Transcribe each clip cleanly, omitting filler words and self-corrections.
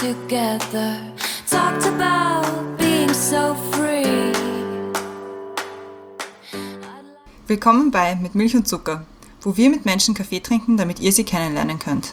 together, talked about being so free. Willkommen bei Mit Milch und Zucker, wo wir mit Menschen Kaffee trinken, damit ihr sie kennenlernen könnt.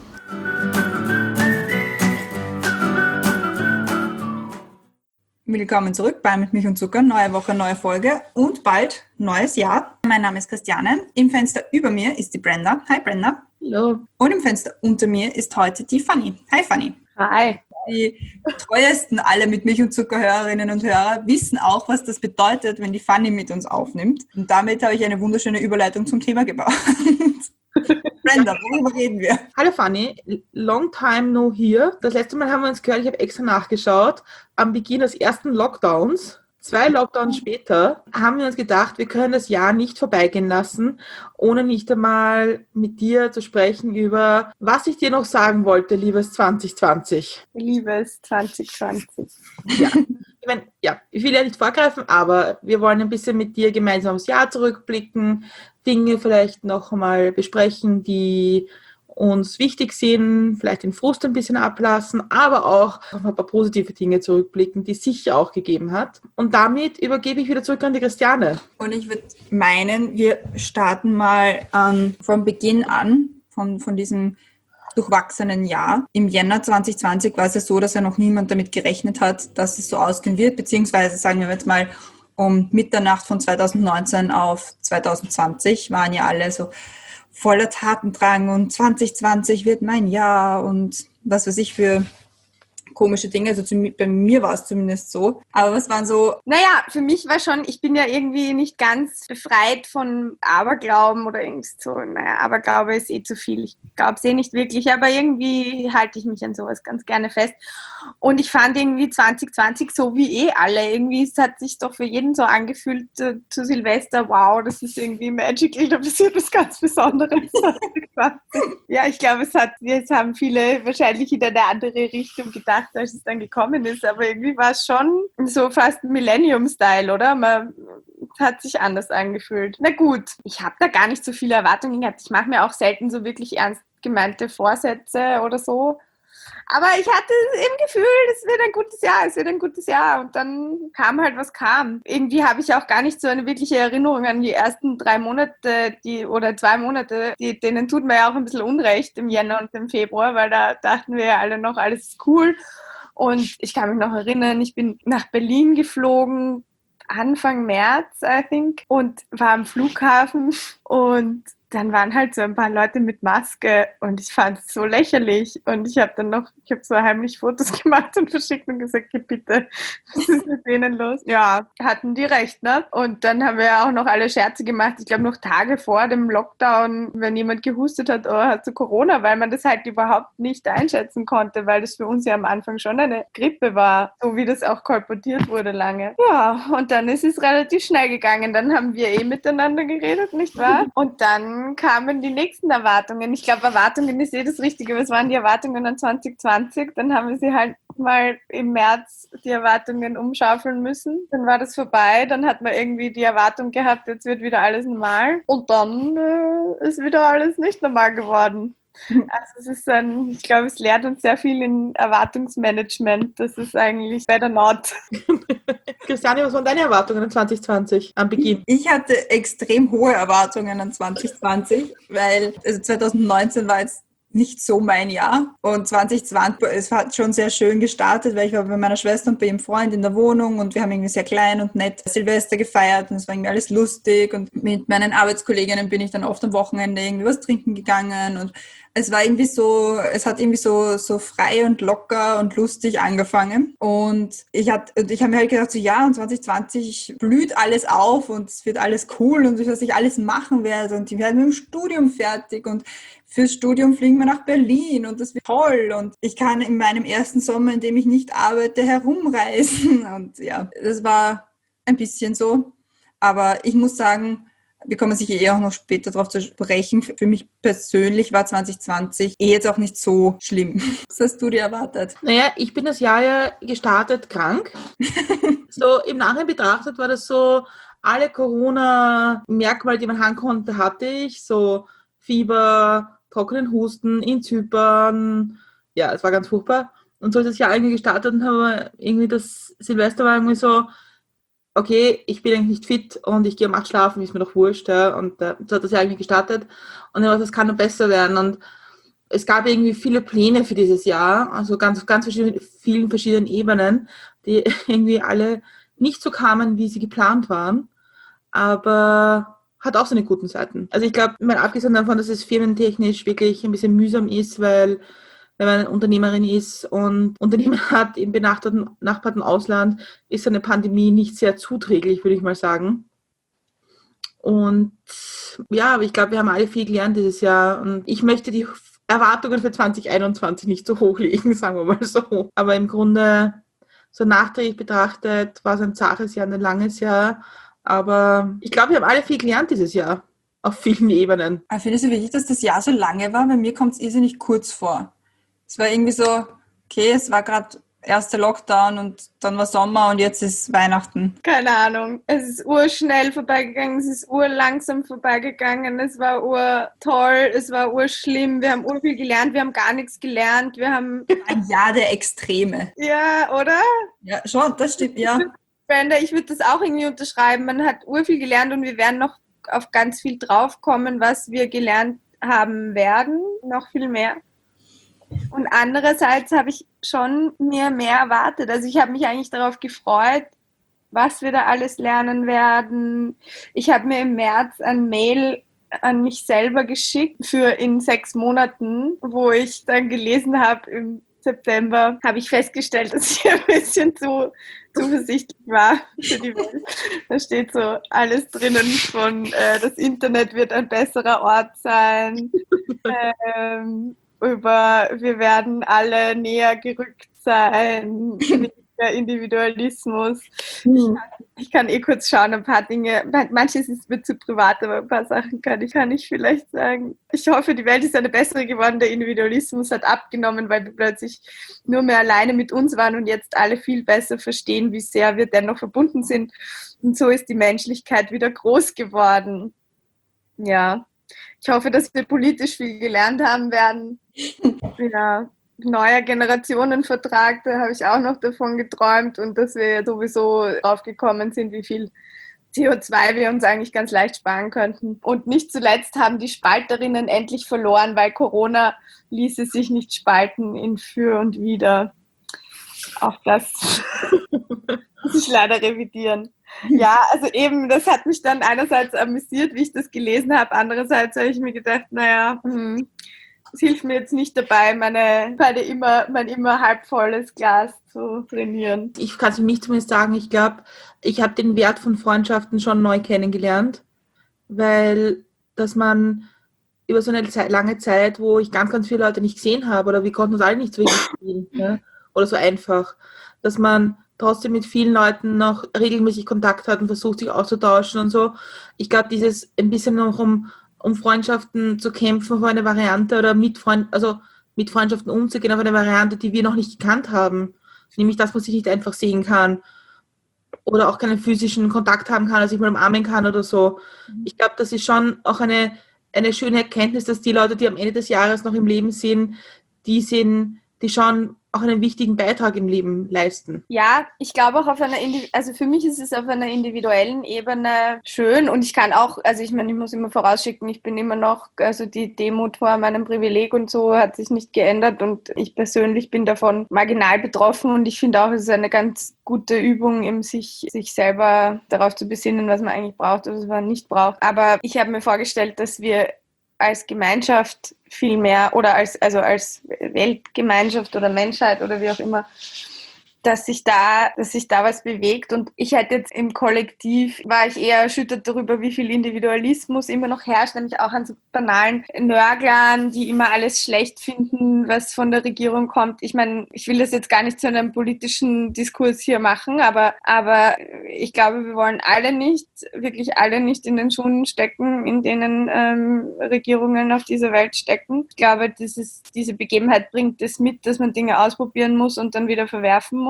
Willkommen zurück bei Mit Milch und Zucker, neue Woche, neue Folge und bald neues Jahr. Mein Name ist Christiane, im Fenster über mir ist die Brenda. Hi Brenda. Hallo. Und im Fenster unter mir ist heute die Fanny. Hi Fanny. Hi. Die treuesten alle Mit Milch und Zucker Hörerinnen und Hörer wissen auch, was das bedeutet, wenn die Fanny mit uns aufnimmt. Und damit habe ich eine wunderschöne Überleitung zum Thema gebaut. Brenda, worüber reden wir? Hallo Fanny, long time no here. Das letzte Mal haben wir uns gehört, ich habe extra nachgeschaut, am Beginn des ersten Lockdowns. 2 Lockdowns später haben wir uns gedacht, wir können das Jahr nicht vorbeigehen lassen, ohne nicht einmal mit dir zu sprechen über, was ich dir noch sagen wollte, liebes 2020. Liebes 2020. Ich will ja nicht vorgreifen, aber wir wollen ein bisschen mit dir gemeinsam aufs Jahr zurückblicken, Dinge vielleicht noch einmal besprechen, die uns wichtig sind, vielleicht den Frust ein bisschen ablassen, aber auch auf ein paar positive Dinge zurückblicken, die es sicher auch gegeben hat. Und damit übergebe ich wieder zurück an die Christiane. Und ich würde meinen, wir starten mal vom Beginn an, von diesem durchwachsenen Jahr. Im Jänner 2020 war es ja so, dass ja noch niemand damit gerechnet hat, dass es so ausgehen wird, beziehungsweise sagen wir jetzt mal um Mitternacht von 2019 auf 2020 waren ja alle so voller Tatendrang und 2020 wird mein Jahr und was weiß ich für komische Dinge. Also bei mir war es zumindest so. Aber was waren so... Naja, für mich war schon, ich bin ja irgendwie nicht ganz befreit von Aberglauben oder irgendwie so. Naja, Aberglaube ist zu viel. Ich glaube es nicht wirklich, aber irgendwie halte ich mich an sowas ganz gerne fest. Und ich fand irgendwie 2020 so wie alle. Irgendwie es hat sich doch für jeden so angefühlt zu Silvester, wow, das ist irgendwie magical, da passiert was ganz Besonderes. Ja, ich glaube, jetzt haben viele wahrscheinlich in eine andere Richtung gedacht, als es dann gekommen ist, aber irgendwie war es schon so fast Millennium-Style, oder? Es hat sich anders angefühlt. Na gut, ich habe da gar nicht so viele Erwartungen gehabt. Ich mache mir auch selten so wirklich ernst gemeinte Vorsätze oder so. Aber ich hatte im Gefühl, es wird ein gutes Jahr. Und dann kam halt, was kam. Irgendwie habe ich auch gar nicht so eine wirkliche Erinnerung an die ersten 3 Monate, 2 Monate, denen tut mir ja auch ein bisschen Unrecht im Jänner und im Februar, weil da dachten wir ja alle noch, alles ist cool. Und ich kann mich noch erinnern, ich bin nach Berlin geflogen, Anfang März, I think, und war am Flughafen und dann waren halt so ein paar Leute mit Maske und ich fand es so lächerlich und ich habe so heimlich Fotos gemacht und verschickt und gesagt, bitte, was ist mit denen los? Ja, hatten die recht, ne? Und dann haben wir ja auch noch alle Scherze gemacht, ich glaube noch Tage vor dem Lockdown, wenn jemand gehustet hat, hat so Corona, weil man das halt überhaupt nicht einschätzen konnte, weil das für uns ja am Anfang schon eine Grippe war, so wie das auch kolportiert wurde lange. Ja, und dann ist es relativ schnell gegangen, dann haben wir miteinander geredet, nicht wahr? Und dann kamen die nächsten Erwartungen. Ich glaube, Erwartungen ist das Richtige. Was waren die Erwartungen an 2020? Dann haben wir sie halt mal im März die Erwartungen umschaufeln müssen. Dann war das vorbei. Dann hat man irgendwie die Erwartung gehabt, jetzt wird wieder alles normal. Und dann ist wieder alles nicht normal geworden. Also ich glaube, es lehrt uns sehr viel in Erwartungsmanagement. Das ist eigentlich better not. Christiane, was waren deine Erwartungen an 2020 am Beginn? Ich hatte extrem hohe Erwartungen an 2020, weil 2019 war jetzt nicht so mein Jahr. Und 2020, es hat schon sehr schön gestartet, weil ich war bei meiner Schwester und bei ihrem Freund in der Wohnung und wir haben irgendwie sehr klein und nett Silvester gefeiert und es war irgendwie alles lustig und mit meinen Arbeitskolleginnen bin ich dann oft am Wochenende irgendwie was trinken gegangen und es hat irgendwie so frei und locker und lustig angefangen. Und ich habe mir halt gedacht, so ja, und 2020 blüht alles auf und es wird alles cool und was ich alles machen werde. Und die werden mit dem Studium fertig und fürs Studium fliegen wir nach Berlin und das wird toll. Und ich kann in meinem ersten Sommer, in dem ich nicht arbeite, herumreisen. Und ja, das war ein bisschen so. Aber ich muss sagen, wir kommen sicher auch noch später darauf zu sprechen. Für mich persönlich war 2020 jetzt auch nicht so schlimm. Was hast du dir erwartet? Naja, ich bin das Jahr ja gestartet krank. So im Nachhinein betrachtet war das so, alle Corona-Merkmale, die man haben konnte, hatte ich. So Fieber, trockenen Husten in Zypern. Ja, es war ganz furchtbar. Und so ist das Jahr irgendwie gestartet und habe irgendwie das Silvester war irgendwie so, okay, ich bin eigentlich nicht fit und ich gehe um 8 schlafen, ist mir doch wurscht. Ja. Und so hat das Jahr irgendwie gestartet. Und ich dachte, das kann nur besser werden. Und es gab irgendwie viele Pläne für dieses Jahr, also ganz vielen verschiedenen Ebenen, die irgendwie alle nicht so kamen, wie sie geplant waren. Aber hat auch seine guten Seiten. Also ich glaube, mal abgesehen davon, dass es firmentechnisch wirklich ein bisschen mühsam ist, weil wenn man eine Unternehmerin ist und Unternehmen hat im benachbarten Ausland, ist eine Pandemie nicht sehr zuträglich, würde ich mal sagen. Und ja, aber ich glaube, wir haben alle viel gelernt dieses Jahr und ich möchte die Erwartungen für 2021 nicht so hoch legen, sagen wir mal so. Aber im Grunde, so nachträglich betrachtet, war es ein zaches Jahr, ein langes Jahr. Aber ich glaube, wir haben alle viel gelernt dieses Jahr. Auf vielen Ebenen. Ich finde es so wichtig, dass das Jahr so lange war, weil mir kommt es irrsinnig kurz vor. Es war irgendwie so, okay, es war gerade erster Lockdown und dann war Sommer und jetzt ist Weihnachten. Keine Ahnung. Es ist urschnell vorbeigegangen, es ist urlangsam vorbeigegangen, es war urtoll, es war urschlimm, wir haben urviel gelernt, wir haben gar nichts gelernt, wir haben... Ein Jahr der Extreme. Ja, oder? Ja, schon, das stimmt, ja. Brenda, ich würde das auch irgendwie unterschreiben. Man hat urviel gelernt und wir werden noch auf ganz viel draufkommen, was wir gelernt haben werden, noch viel mehr. Und andererseits habe ich schon mir mehr erwartet. Also ich habe mich eigentlich darauf gefreut, was wir da alles lernen werden. Ich habe mir im März ein Mail an mich selber geschickt für in 6 Monaten, wo ich dann gelesen habe, im September habe ich festgestellt, dass ich ein bisschen zu zuversichtlich war für die Welt. Da steht so alles drinnen von das Internet wird ein besserer Ort sein, wir werden alle näher gerückt sein, weniger Individualismus. Ich kann kurz schauen, ein paar Dinge, manches ist mir zu privat, aber ein paar Sachen kann ich vielleicht sagen. Ich hoffe, die Welt ist eine bessere geworden, der Individualismus hat abgenommen, weil wir plötzlich nur mehr alleine mit uns waren und jetzt alle viel besser verstehen, wie sehr wir dennoch verbunden sind. Und so ist die Menschlichkeit wieder groß geworden. Ja, ich hoffe, dass wir politisch viel gelernt haben werden. Ja. Neuer Generationenvertrag, da habe ich auch noch davon geträumt und dass wir ja sowieso drauf gekommen sind, wie viel CO2 wir uns eigentlich ganz leicht sparen könnten. Und nicht zuletzt haben die Spalterinnen endlich verloren, weil Corona ließe sich nicht spalten in für und wider. Auch das muss ich leider revidieren. Ja, also eben, das hat mich dann einerseits amüsiert, wie ich das gelesen habe, andererseits habe ich mir gedacht, naja, es hilft mir jetzt nicht dabei, mein immer halb volles Glas zu trainieren. Ich kann es für mich zumindest sagen, ich glaube, ich habe den Wert von Freundschaften schon neu kennengelernt, weil dass man über so eine lange Zeit, wo ich ganz viele Leute nicht gesehen habe oder wir konnten uns alle nicht so wirklich sehen, ne? Oder so einfach, dass man trotzdem mit vielen Leuten noch regelmäßig Kontakt hat und versucht, sich auszutauschen und so. Ich glaube, dieses ein bisschen noch um Freundschaften zu kämpfen auf eine Variante oder mit Freundschaften umzugehen auf eine Variante, die wir noch nicht gekannt haben. Nämlich, dass man sich nicht einfach sehen kann oder auch keinen physischen Kontakt haben kann, also ich mal umarmen kann oder so. Ich glaube, das ist schon auch eine schöne Erkenntnis, dass die Leute, die am Ende des Jahres noch im Leben sind, die schon auch einen wichtigen Beitrag im Leben leisten. Ja, ich glaube auch also für mich ist es auf einer individuellen Ebene schön und ich kann auch, also ich meine, ich muss immer vorausschicken, ich bin immer noch, also die Demut vor meinem Privileg und so hat sich nicht geändert und ich persönlich bin davon marginal betroffen und ich finde auch, es ist eine ganz gute Übung, eben sich selber darauf zu besinnen, was man eigentlich braucht oder was man nicht braucht. Aber ich habe mir vorgestellt, dass wir als Gemeinschaft viel mehr oder als Weltgemeinschaft oder Menschheit oder wie auch immer, dass sich da was bewegt und ich hätte jetzt im Kollektiv, war ich eher erschüttert darüber, wie viel Individualismus immer noch herrscht, nämlich auch an so banalen Nörglern, die immer alles schlecht finden, was von der Regierung kommt. Ich meine, ich will das jetzt gar nicht zu einem politischen Diskurs hier machen, aber ich glaube, wir wollen wirklich alle nicht in den Schuhen stecken, in denen Regierungen auf dieser Welt stecken. Ich glaube, diese Begebenheit bringt es mit, dass man Dinge ausprobieren muss und dann wieder verwerfen muss.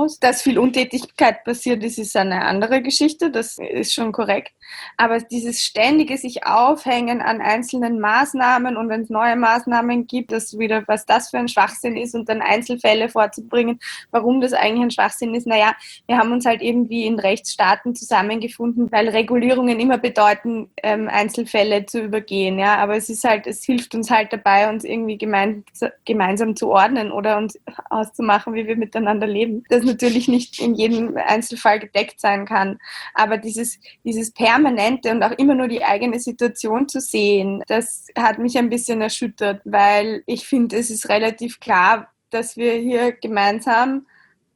muss. Dass viel Untätigkeit passiert ist eine andere Geschichte, das ist schon korrekt. Aber dieses ständige sich aufhängen an einzelnen Maßnahmen und wenn es neue Maßnahmen gibt, was das für ein Schwachsinn ist und dann Einzelfälle vorzubringen, warum das eigentlich ein Schwachsinn ist. Naja, wir haben uns halt irgendwie in Rechtsstaaten zusammengefunden, weil Regulierungen immer bedeuten, Einzelfälle zu übergehen. Ja? Aber es hilft uns halt dabei, uns irgendwie gemeinsam zu ordnen oder uns auszumachen, wie wir miteinander leben. Das natürlich nicht in jedem Einzelfall gedeckt sein kann. Aber dieses Permanente und auch immer nur die eigene Situation zu sehen, das hat mich ein bisschen erschüttert, weil ich finde, es ist relativ klar, dass wir hier gemeinsam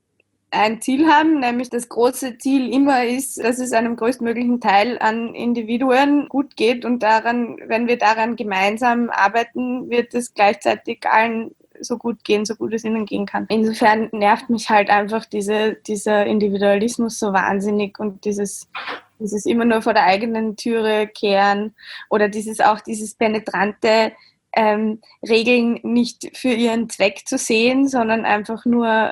ein Ziel haben, nämlich das große Ziel immer ist, dass es einem größtmöglichen Teil an Individuen gut geht und wenn wir daran gemeinsam arbeiten, wird es gleichzeitig allen so gut gehen, so gut es ihnen gehen kann. Insofern nervt mich halt einfach dieser Individualismus so wahnsinnig und dieses immer nur vor der eigenen Türe kehren oder dieses penetrante Regeln nicht für ihren Zweck zu sehen, sondern einfach nur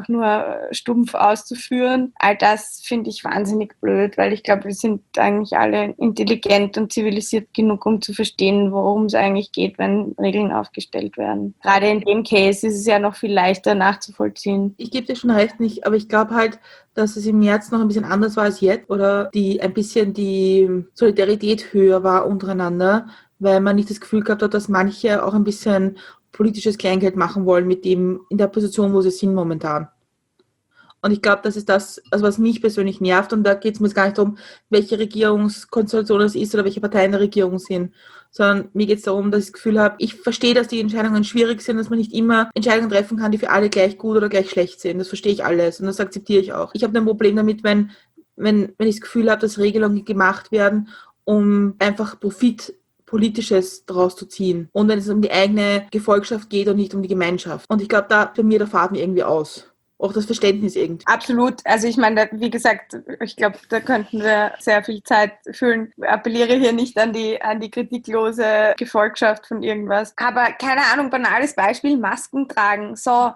stumpf auszuführen. All das finde ich wahnsinnig blöd, weil ich glaube, wir sind eigentlich alle intelligent und zivilisiert genug, um zu verstehen, worum es eigentlich geht, wenn Regeln aufgestellt werden. Gerade in dem Case ist es ja noch viel leichter nachzuvollziehen. Ich gebe dir schon recht nicht, aber ich glaube halt, dass es im März noch ein bisschen anders war als jetzt oder ein bisschen die Solidarität höher war untereinander, weil man nicht das Gefühl gehabt hat, dass manche auch ein bisschen politisches Kleingeld machen wollen mit dem in der Position, wo sie sind momentan. Und ich glaube, das ist das, also was mich persönlich nervt und da geht es mir jetzt gar nicht darum, welche Regierungskonstellation es ist oder welche Parteien in der Regierung sind, sondern mir geht es darum, dass ich das Gefühl habe, ich verstehe, dass die Entscheidungen schwierig sind, dass man nicht immer Entscheidungen treffen kann, die für alle gleich gut oder gleich schlecht sind. Das verstehe ich alles und das akzeptiere ich auch. Ich habe ein Problem damit, wenn ich das Gefühl habe, dass Regelungen gemacht werden, um einfach Politisches daraus zu ziehen. Und wenn es um die eigene Gefolgschaft geht und nicht um die Gemeinschaft. Und ich glaube, da fahrt mir irgendwie aus. Auch das Verständnis irgendwie. Absolut. Also ich meine, wie gesagt, ich glaube, da könnten wir sehr viel Zeit füllen. Ich appelliere hier nicht an die kritiklose Gefolgschaft von irgendwas. Aber keine Ahnung, banales Beispiel, Masken tragen. So,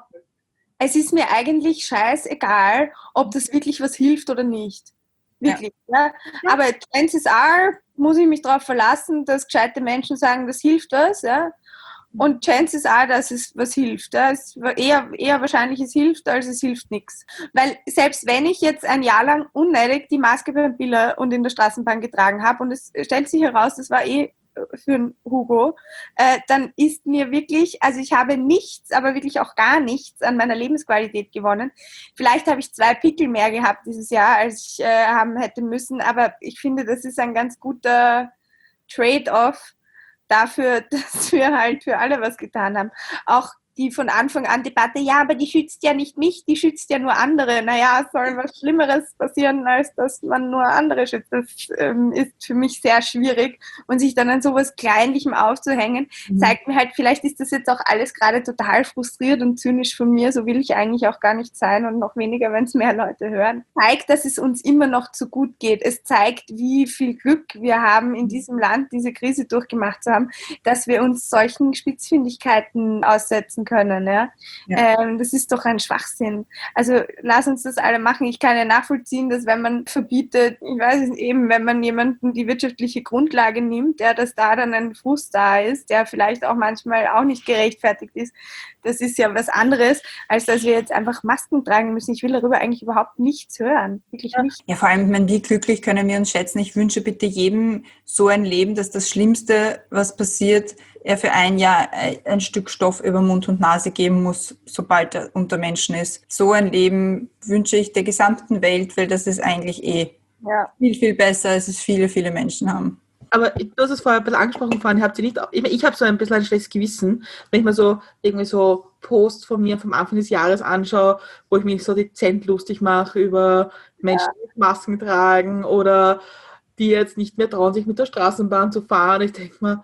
es ist mir eigentlich scheißegal, ob das wirklich was hilft oder nicht. Wirklich, ja. Aber chances are, muss ich mich darauf verlassen, dass gescheite Menschen sagen, das hilft was, ja. Und chances are, dass es was hilft. Ja. Es eher wahrscheinlich, es hilft, als es hilft nichts. Weil selbst wenn ich jetzt ein Jahr lang unnötig die Maske beim Biller und in der Straßenbahn getragen habe und es stellt sich heraus, das war für einen Hugo, dann ist mir wirklich, also ich habe nichts, aber wirklich auch gar nichts an meiner Lebensqualität gewonnen. Vielleicht habe ich 2 Pickel mehr gehabt dieses Jahr, als ich haben hätte müssen, aber ich finde, das ist ein ganz guter Trade-off dafür, dass wir halt für alle was getan haben. Auch die von Anfang an Debatte, ja, aber die schützt ja nicht mich, die schützt ja nur andere. Naja, es soll was Schlimmeres passieren, als dass man nur andere schützt. Das ist für mich sehr schwierig. Und sich dann an sowas Kleinlichem aufzuhängen, zeigt mir halt, vielleicht ist das jetzt auch alles gerade total frustriert und zynisch von mir. So will ich eigentlich auch gar nicht sein und noch weniger, wenn es mehr Leute hören. Zeigt, dass es uns immer noch zu gut geht. Es zeigt, wie viel Glück wir haben, in diesem Land diese Krise durchgemacht zu haben, dass wir uns solchen Spitzfindigkeiten aussetzen können. Ja? Das ist doch ein Schwachsinn. Also lass uns das alle machen. Ich kann ja nachvollziehen, dass wenn man verbietet, ich weiß es eben, wenn man jemanden die wirtschaftliche Grundlage nimmt, dass da dann ein Frust da ist, der vielleicht auch manchmal auch nicht gerechtfertigt ist. Das ist ja was anderes, als dass wir jetzt einfach Masken tragen müssen. Ich will darüber eigentlich überhaupt nichts hören. Wirklich nicht. Ja, vor allem, wie glücklich können wir uns schätzen. Ich wünsche bitte jedem so ein Leben, dass das Schlimmste, was passiert, er für ein Jahr ein Stück Stoff über Mund und Nase geben muss, sobald er unter Menschen ist. So ein Leben wünsche ich der gesamten Welt, weil das ist eigentlich viel, viel besser, als es viele, viele Menschen haben. Aber du hast es vorher ein bisschen angesprochen, ich habe so ein bisschen ein schlechtes Gewissen, wenn ich mir so irgendwie so Posts von mir vom Anfang des Jahres anschaue, wo ich mich so dezent lustig mache über Menschen, die Masken tragen oder die jetzt nicht mehr trauen, sich mit der Straßenbahn zu fahren. Ich denke mal...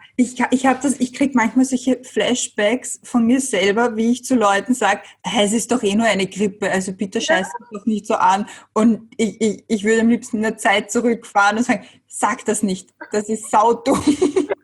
Ja, ich kriege manchmal solche Flashbacks von mir selber, wie ich zu Leuten sage, es ist doch nur eine Grippe, also bitte scheiß dich doch nicht so an. Und ich würde am liebsten in der Zeit zurückfahren und sagen, sag das nicht, das ist saudumm.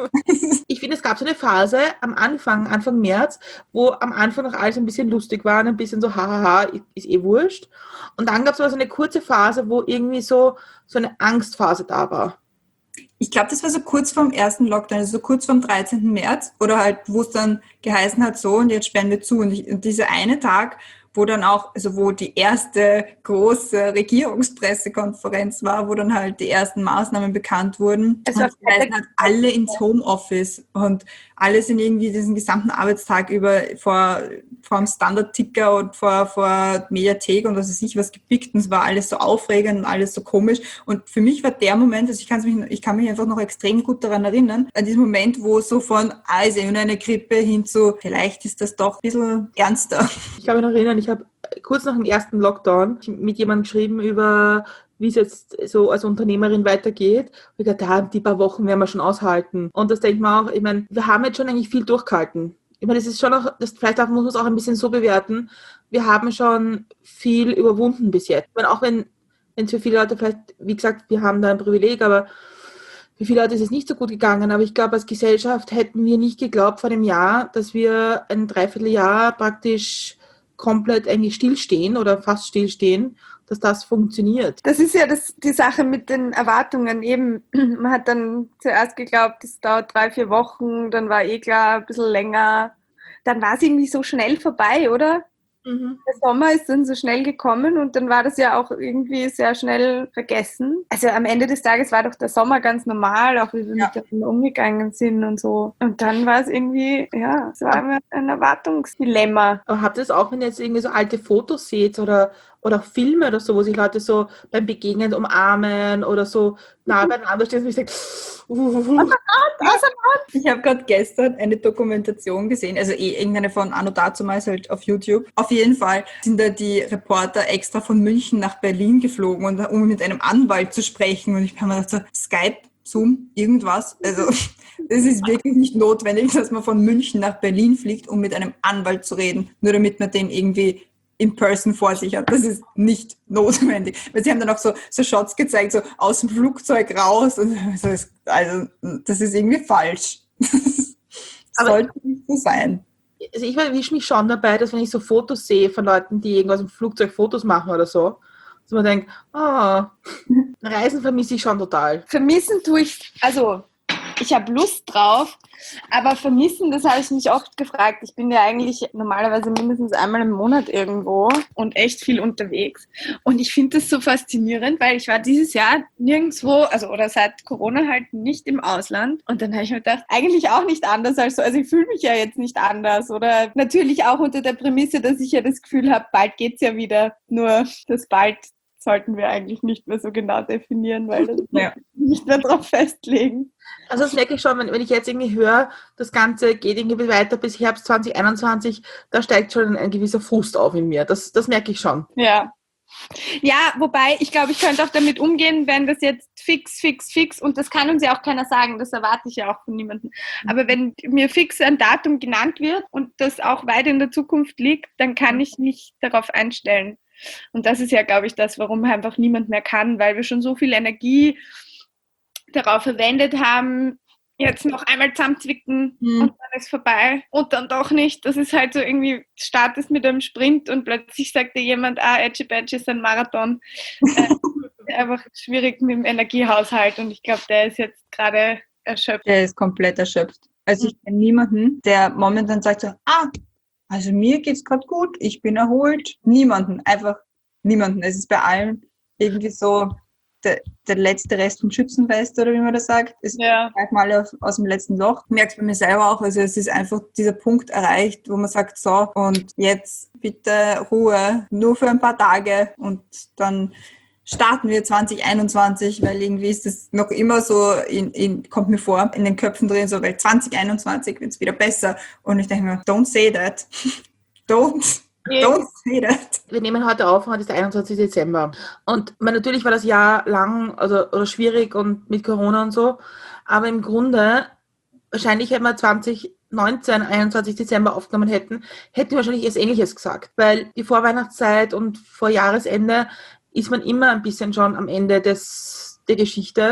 Ich finde, es gab so eine Phase am Anfang März, wo am Anfang noch alles ein bisschen lustig war und ein bisschen so, hahaha, ist eh wurscht. Und dann gab es aber so eine kurze Phase, wo irgendwie so eine Angstphase da war. Ich glaube, das war so kurz vorm ersten Lockdown, also so kurz vorm 13. März oder halt, wo es dann geheißen hat, so und jetzt sperren wir zu. Und dieser eine Tag, wo dann auch, also wo die erste große Regierungspressekonferenz war, wo dann halt die ersten Maßnahmen bekannt wurden. Es war Und geheißen hat, alle ins Homeoffice und alle sind irgendwie diesen gesamten Arbeitstag über vor dem Standard-Ticker und vor Mediathek und was weiß ich was gepickt und es war alles so aufregend und alles so komisch. Und für mich war der Moment, also ich kann mich einfach noch extrem gut daran erinnern, an diesen Moment, wo so von, ist eben eine Grippe hin zu, vielleicht ist das doch ein bisschen ernster. Ich kann mich noch erinnern, ich habe kurz nach dem ersten Lockdown mit jemandem geschrieben über, wie es jetzt so als Unternehmerin weitergeht. Und ich dachte, ja, die paar Wochen werden wir schon aushalten. Und das denkt man auch, ich meine, wir haben jetzt schon eigentlich viel durchgehalten. Ich meine, das ist schon auch, vielleicht muss man es auch ein bisschen so bewerten, wir haben schon viel überwunden bis jetzt. Ich meine, auch wenn es für viele Leute vielleicht, wie gesagt, wir haben da ein Privileg, aber für viele Leute ist es nicht so gut gegangen. Aber ich glaube, als Gesellschaft hätten wir nicht geglaubt vor einem Jahr, dass wir ein Dreivierteljahr praktisch komplett eigentlich stillstehen oder fast stillstehen, dass das funktioniert. Das ist ja die Sache mit den Erwartungen eben. Man hat dann zuerst geglaubt, es dauert 3-4 Wochen, dann war eh klar, ein bisschen länger. Dann war es irgendwie so schnell vorbei, oder? Mhm. Der Sommer ist dann so schnell gekommen und dann war das ja auch irgendwie sehr schnell vergessen. Also am Ende des Tages war doch der Sommer ganz normal, auch wie wir miteinander umgegangen sind und so. Und dann war es irgendwie, es war immer ein Erwartungsdilemma. Aber habt ihr es auch, wenn ihr jetzt irgendwie so alte Fotos seht oder auch Filme oder so, wo sich Leute so beim Begegnen umarmen oder so nah beieinander stehen und ich sage, Ich habe gerade gestern eine Dokumentation gesehen, also irgendeine von Anno dazumals halt auf YouTube. Auf jeden Fall sind da die Reporter extra von München nach Berlin geflogen, um mit einem Anwalt zu sprechen. Und ich habe mir gedacht, so, Skype, Zoom, irgendwas. Also es ist wirklich nicht notwendig, dass man von München nach Berlin fliegt, um mit einem Anwalt zu reden, nur damit man den irgendwie in person vor sich hat. Das ist nicht notwendig. Weil sie haben dann auch so Shots gezeigt, so aus dem Flugzeug raus. Und also das ist irgendwie falsch. Das sollte nicht so sein. also ich erwische mich schon dabei, dass wenn ich so Fotos sehe von Leuten, die irgendwas im Flugzeug Fotos machen oder so, dass man denkt, Reisen vermisse ich schon total. Vermissen tue ich, also ich habe Lust drauf, aber vermissen, das habe ich mich oft gefragt. Ich bin ja eigentlich normalerweise mindestens einmal im Monat irgendwo und echt viel unterwegs. Und ich finde das so faszinierend, weil ich war dieses Jahr nirgendwo, oder seit Corona halt nicht im Ausland. Und dann habe ich mir gedacht, eigentlich auch nicht anders als so. Also ich fühle mich ja jetzt nicht anders. Oder natürlich auch unter der Prämisse, dass ich ja das Gefühl habe, bald geht's ja wieder. Nur das bald sollten wir eigentlich nicht mehr so genau definieren, weil das nicht mehr drauf festlegen. Also das merke ich schon, wenn ich jetzt irgendwie höre, das Ganze geht irgendwie weiter bis Herbst 2021, da steigt schon ein gewisser Frust auf in mir. Das merke ich schon. Ja. Ja, wobei, ich glaube, ich könnte auch damit umgehen, wenn das jetzt fix, und das kann uns ja auch keiner sagen, das erwarte ich ja auch von niemandem. Aber wenn mir fix ein Datum genannt wird und das auch weit in der Zukunft liegt, dann kann ich mich darauf einstellen. Und das ist ja, glaube ich, das, warum einfach niemand mehr kann, weil wir schon so viel Energie darauf verwendet haben, jetzt noch einmal zusammenzwicken und dann ist vorbei und dann doch nicht. Das ist halt so irgendwie, startest mit einem Sprint und plötzlich sagt dir jemand, Edgy Badge ist ein Marathon. Einfach schwierig mit dem Energiehaushalt und ich glaube, der ist jetzt gerade erschöpft. Der ist komplett erschöpft. Also ich kenne niemanden, der momentan sagt so, also mir geht's gerade gut, ich bin erholt. Einfach niemanden. Es ist bei allen irgendwie so der letzte Rest vom Schützenfest, oder wie man das sagt. Es gleich mal aus dem letzten Loch. Ich merke es bei mir selber auch, also es ist einfach dieser Punkt erreicht, wo man sagt, so, und jetzt bitte Ruhe, nur für ein paar Tage und dann starten wir 2021, weil irgendwie ist das noch immer so, kommt mir vor, in den Köpfen drin, so, weil 2021 wird es wieder besser. Und ich denke mir, don't say that. Don't say that. Wir nehmen heute auf, heute ist der 21. Dezember. Und natürlich war das Jahr lang oder schwierig und mit Corona und so. Aber im Grunde, wahrscheinlich hätten wir 2019, 21. Dezember aufgenommen hätten wir wahrscheinlich etwas Ähnliches gesagt. Weil die Vorweihnachtszeit und vor Jahresende ist man immer ein bisschen schon am Ende der Geschichte.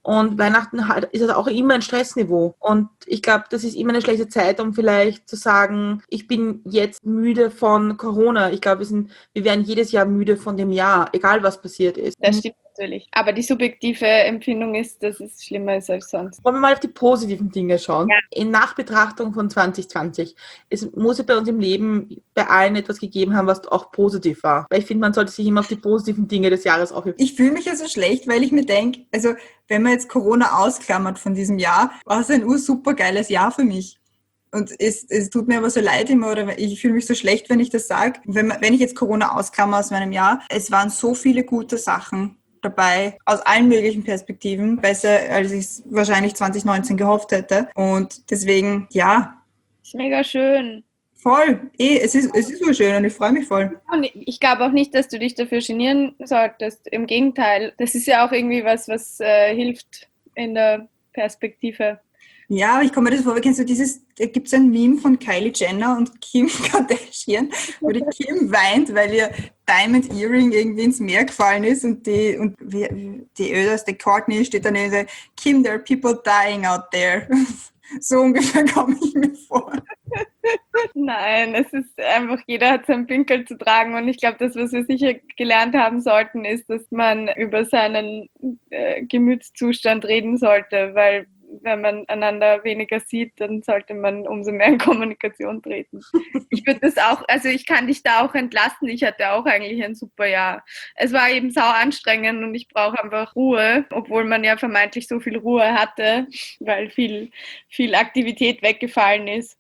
Und Weihnachten halt ist also auch immer ein Stressniveau. Und ich glaube, das ist immer eine schlechte Zeit, um vielleicht zu sagen, ich bin jetzt müde von Corona. Ich glaube, wir werden jedes Jahr müde von dem Jahr, egal was passiert ist. Das stimmt natürlich. Aber die subjektive Empfindung ist, dass es schlimmer ist als sonst. Wollen wir mal auf die positiven Dinge schauen? Ja. In Nachbetrachtung von 2020. Es muss ja bei uns im Leben bei allen etwas gegeben haben, was auch positiv war. Weil ich finde, man sollte sich immer auf die positiven Dinge des Jahres aufheben. Ich fühle mich ja so schlecht, weil ich mir denke, also wenn man jetzt Corona ausklammert von diesem Jahr, war es ein super geiles Jahr für mich. Und es tut mir aber so leid immer, oder ich fühle mich so schlecht, wenn ich das sage. Wenn ich jetzt Corona ausklammer aus meinem Jahr, es waren so viele gute Sachen dabei, aus allen möglichen Perspektiven, besser als ich es wahrscheinlich 2019 gehofft hätte. Und deswegen, ja, Ist mega schön. voll. Es ist so schön und ich freue mich voll. Und ich glaube auch nicht, dass du dich dafür genieren solltest. Im Gegenteil, das ist ja auch irgendwie was hilft in der Perspektive. Ja, aber ich komme mir das vor, kennst du da gibt es ein Meme von Kylie Jenner und Kim Kardashian, wo die Kim weint, weil ihr Diamond Earring irgendwie ins Meer gefallen ist und die öderste Courtney steht daneben und sagt, Kim, there are people dying out there. So ungefähr komme ich mir vor. Nein, es ist einfach, jeder hat seinen Pinkel zu tragen und ich glaube, das, was wir sicher gelernt haben sollten, ist, dass man über seinen Gemütszustand reden sollte, weil wenn man einander weniger sieht, dann sollte man umso mehr in Kommunikation treten. Ich würde das auch, also ich kann dich da auch entlasten, ich hatte auch eigentlich ein super Jahr. Es war eben sau anstrengend und ich brauche einfach Ruhe, obwohl man ja vermeintlich so viel Ruhe hatte, weil viel Aktivität weggefallen ist.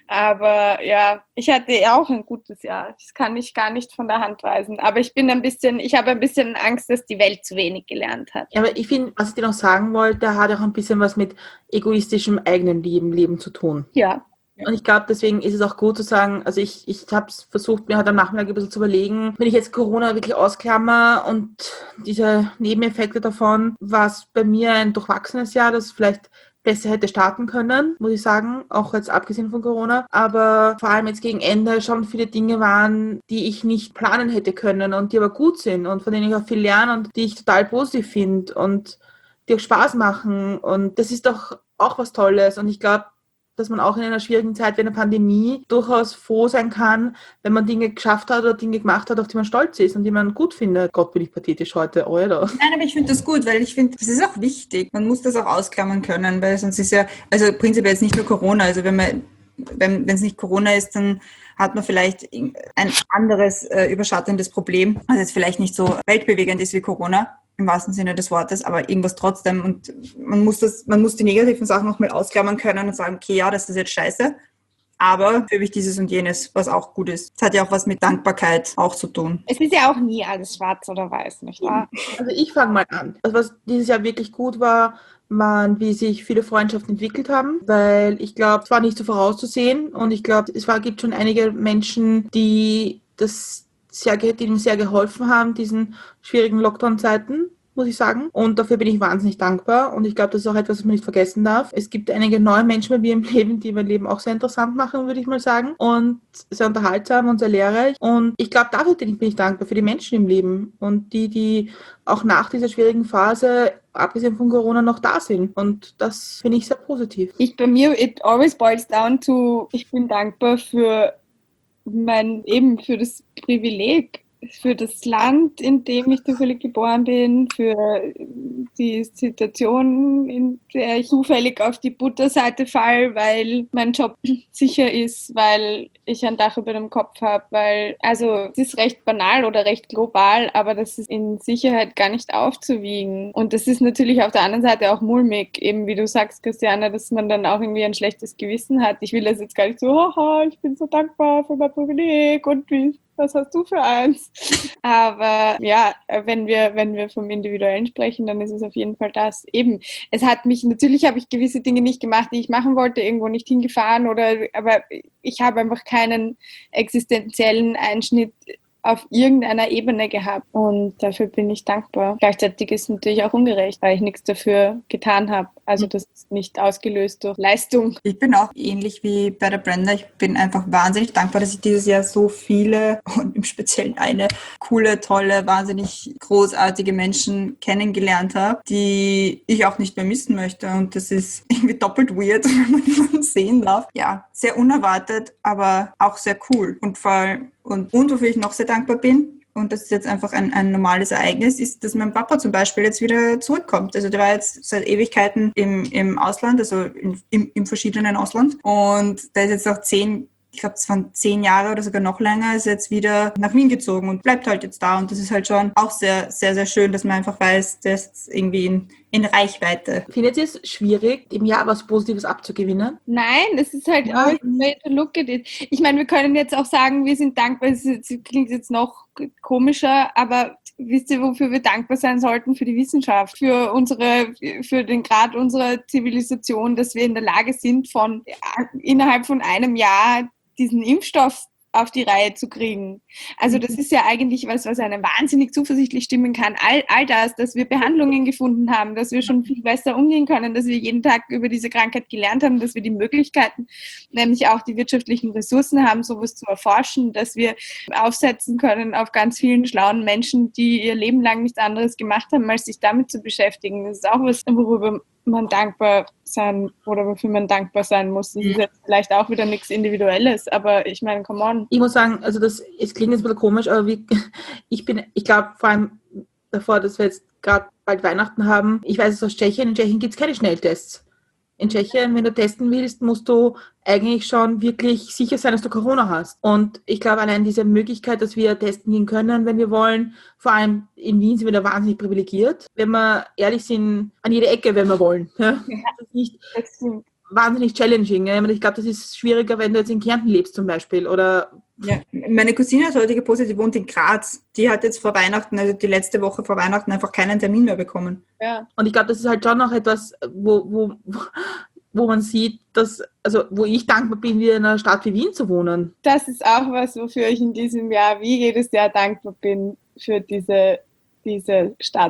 Aber ja, ich hatte auch ein gutes Jahr. Das kann ich gar nicht von der Hand weisen. Aber ich habe ein bisschen Angst, dass die Welt zu wenig gelernt hat. Ja, aber ich finde, was ich dir noch sagen wollte, hat auch ein bisschen was mit egoistischem eigenen Leben zu tun. Ja. Und ich glaube, deswegen ist es auch gut zu sagen, also ich habe es versucht, mir heute am Nachmittag ein bisschen zu überlegen, wenn ich jetzt Corona wirklich ausklammer und diese Nebeneffekte davon, war es bei mir ein durchwachsenes Jahr, das vielleicht besser hätte starten können, muss ich sagen, auch jetzt abgesehen von Corona. Aber vor allem jetzt gegen Ende schon viele Dinge waren, die ich nicht planen hätte können und die aber gut sind und von denen ich auch viel lerne und die ich total positiv finde und die auch Spaß machen. Und das ist doch auch was Tolles. Und ich glaube, dass man auch in einer schwierigen Zeit wie einer Pandemie durchaus froh sein kann, wenn man Dinge geschafft hat oder Dinge gemacht hat, auf die man stolz ist und die man gut findet. Gott, bin ich pathetisch heute, oder? Nein, aber ich finde das gut, weil ich finde, das ist auch wichtig. Man muss das auch ausklammern können, weil sonst ist ja, also prinzipiell jetzt nicht nur Corona, also wenn es nicht Corona ist, dann hat man vielleicht ein anderes überschattendes Problem, also jetzt vielleicht nicht so weltbewegend ist wie Corona, im wahrsten Sinne des Wortes, aber irgendwas trotzdem. Und man muss die negativen Sachen auch mal ausklammern können und sagen, okay, ja, das ist jetzt scheiße, aber für mich dieses und jenes, was auch gut ist. Es hat ja auch was mit Dankbarkeit auch zu tun. Es ist ja auch nie alles schwarz oder weiß, nicht wahr? Also ich fange mal an. Also was dieses Jahr wirklich gut war, wie sich viele Freundschaften entwickelt haben, weil ich glaube, es war nicht so vorauszusehen und ich glaube, gibt schon einige Menschen, die ihm sehr geholfen haben, diesen schwierigen Lockdown-Zeiten, muss ich sagen. Und dafür bin ich wahnsinnig dankbar. Und ich glaube, das ist auch etwas, was man nicht vergessen darf. Es gibt einige neue Menschen bei mir im Leben, die mein Leben auch sehr interessant machen, würde ich mal sagen. Und sehr unterhaltsam und sehr lehrreich. Und ich glaube, dafür bin ich dankbar, für die Menschen im Leben. Und die auch nach dieser schwierigen Phase, abgesehen von Corona, noch da sind. Und das finde ich sehr positiv. Bei mir, it always boils down to, ich bin dankbar für für das Privileg, für das Land, in dem ich zufällig geboren bin, für die Situation, in der ich zufällig auf die Butterseite falle, weil mein Job sicher ist, weil ich ein Dach über dem Kopf habe, also es ist recht banal oder recht global, aber das ist in Sicherheit gar nicht aufzuwiegen. Und das ist natürlich auf der anderen Seite auch mulmig, eben wie du sagst, Christiane, dass man dann auch irgendwie ein schlechtes Gewissen hat. Ich will das jetzt gar nicht so, haha, ich bin so dankbar für mein Privileg und was hast du für eins? Aber ja, wenn wir vom Individuellen sprechen, dann ist es auf jeden Fall das. Eben, natürlich habe ich gewisse Dinge nicht gemacht, die ich machen wollte, irgendwo nicht hingefahren aber ich habe einfach keinen existenziellen Einschnitt auf irgendeiner Ebene gehabt und dafür bin ich dankbar. Gleichzeitig ist es natürlich auch ungerecht, weil ich nichts dafür getan habe. Also das ist nicht ausgelöst durch Leistung. Ich bin auch ähnlich wie bei der Brenda. Ich bin einfach wahnsinnig dankbar, dass ich dieses Jahr so viele und im Speziellen eine coole, tolle, wahnsinnig großartige Menschen kennengelernt habe, die ich auch nicht mehr missen möchte. Und das ist irgendwie doppelt weird, wenn man jemanden sehen darf. Ja, sehr unerwartet, aber auch sehr cool. Und wofür ich noch sehr dankbar bin, und das ist jetzt einfach ein normales Ereignis, ist, dass mein Papa zum Beispiel jetzt wieder zurückkommt. Also der war jetzt seit Ewigkeiten im Ausland, also im verschiedenen Ausland. Und der ist jetzt auch ich glaube, es waren 10 Jahre oder sogar noch länger, ist jetzt wieder nach Wien gezogen und bleibt halt jetzt da. Und das ist halt schon auch sehr, sehr, sehr schön, dass man einfach weiß, der ist irgendwie in Reichweite. Findet ihr es schwierig, im Jahr was Positives abzugewinnen? Nein, es ist halt always the way to look at it. Ich meine, wir können jetzt auch sagen, wir sind dankbar, es klingt jetzt noch komischer, aber wisst ihr, wofür wir dankbar sein sollten? Für die Wissenschaft, für den Grad unserer Zivilisation, dass wir in der Lage sind, innerhalb von einem Jahr diesen Impfstoff auf die Reihe zu kriegen. Also das ist ja eigentlich was einen wahnsinnig zuversichtlich stimmen kann. All das, dass wir Behandlungen gefunden haben, dass wir schon viel besser umgehen können, dass wir jeden Tag über diese Krankheit gelernt haben, dass wir die Möglichkeiten, nämlich auch die wirtschaftlichen Ressourcen haben, sowas zu erforschen, dass wir aufsetzen können auf ganz vielen schlauen Menschen, die ihr Leben lang nichts anderes gemacht haben, als sich damit zu beschäftigen. Das ist auch was, worüber man dankbar sein oder wofür man dankbar sein muss. Das ist jetzt vielleicht auch wieder nichts Individuelles, aber ich meine, come on. Ich muss sagen, also es klingt jetzt ein bisschen komisch, aber ich glaube vor allem davor, dass wir jetzt gerade bald Weihnachten haben, ich weiß es aus Tschechien, in Tschechien gibt es keine Schnelltests. In Tschechien, wenn du testen willst, musst du eigentlich schon wirklich sicher sein, dass du Corona hast. Und ich glaube, allein diese Möglichkeit, dass wir testen gehen können, wenn wir wollen, vor allem in Wien sind wir da wahnsinnig privilegiert. Wenn wir ehrlich sind, an jede Ecke, wenn wir wollen. Ja? Das ist nicht wahnsinnig challenging. Ja? Ich glaube, das ist schwieriger, wenn du jetzt in Kärnten lebst zum Beispiel. Oder ja, meine Cousine hat heute gepostet, die wohnt in Graz. Die hat jetzt vor Weihnachten, also die letzte Woche vor Weihnachten, einfach keinen Termin mehr bekommen. Ja. Und ich glaube, das ist halt schon noch etwas, wo man sieht, dass, also wo ich dankbar bin, wieder in einer Stadt wie Wien zu wohnen. Das ist auch was, wofür ich in diesem Jahr wie jedes Jahr dankbar bin für diese Stadt.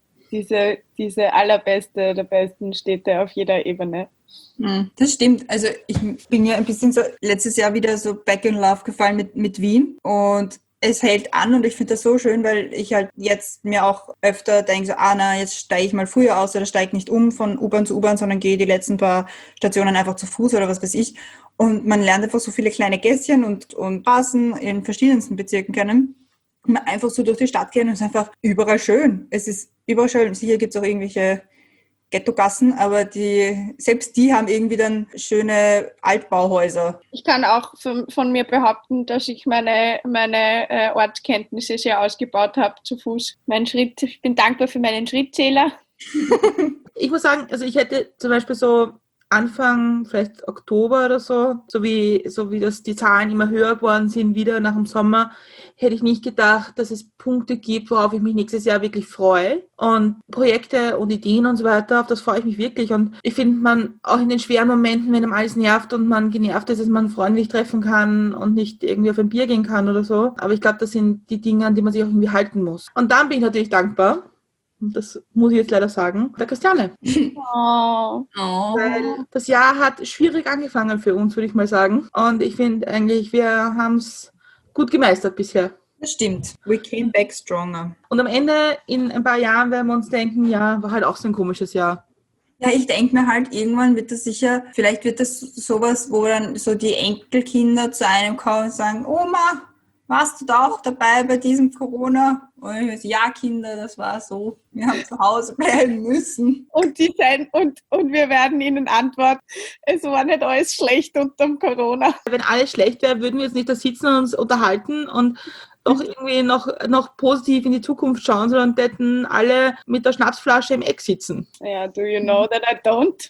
Diese allerbeste der besten Städte auf jeder Ebene. Das stimmt. Also ich bin ja ein bisschen so letztes Jahr wieder so back in love gefallen mit Wien und es hält an und ich finde das so schön, weil ich halt jetzt mir auch öfter denke, so, jetzt steige ich mal früher aus oder steige nicht um von U-Bahn zu U-Bahn, sondern gehe die letzten paar Stationen einfach zu Fuß oder was weiß ich. Und man lernt einfach so viele kleine Gässchen und Straßen in verschiedensten Bezirken kennen. Und man einfach so durch die Stadt gehen und es ist einfach überall schön. Es ist überall schön. Sicher gibt es auch irgendwelche Ghetto-Gassen, aber selbst die haben irgendwie dann schöne Altbauhäuser. Ich kann auch von mir behaupten, dass ich meine Ortskenntnisse sehr ausgebaut habe zu Fuß. Ich bin dankbar für meinen Schrittzähler. Ich muss sagen, also ich hätte zum Beispiel so Anfang, vielleicht Oktober oder so wie die Zahlen immer höher geworden sind, wieder nach dem Sommer, hätte ich nicht gedacht, dass es Punkte gibt, worauf ich mich nächstes Jahr wirklich freue. Und Projekte und Ideen und so weiter, auf das freue ich mich wirklich. Und ich finde, man auch in den schweren Momenten, wenn einem alles nervt und man genervt ist, dass man freundlich treffen kann und nicht irgendwie auf ein Bier gehen kann oder so. Aber ich glaube, das sind die Dinge, an die man sich auch irgendwie halten muss. Und dann bin ich natürlich dankbar, und das muss ich jetzt leider sagen, der Christiane. Oh. Weil das Jahr hat schwierig angefangen für uns, würde ich mal sagen. Und ich finde eigentlich, wir haben es gut gemeistert bisher. Das stimmt. We came back stronger. Und am Ende, in ein paar Jahren, werden wir uns denken, ja, war halt auch so ein komisches Jahr. Ja, ich denke mir halt, irgendwann wird das sicher, vielleicht wird das sowas, wo dann so die Enkelkinder zu einem kommen und sagen, Oma, warst du da auch dabei bei diesem Corona? Und ich so, ja, Kinder, das war so. Wir haben zu Hause bleiben müssen. Und wir werden ihnen antworten, es war nicht alles schlecht unterm Corona. Wenn alles schlecht wäre, würden wir jetzt nicht da sitzen und uns unterhalten und doch irgendwie noch positiv in die Zukunft schauen, sondern hätten alle mit der Schnapsflasche im Eck sitzen. Ja, do you know that I don't?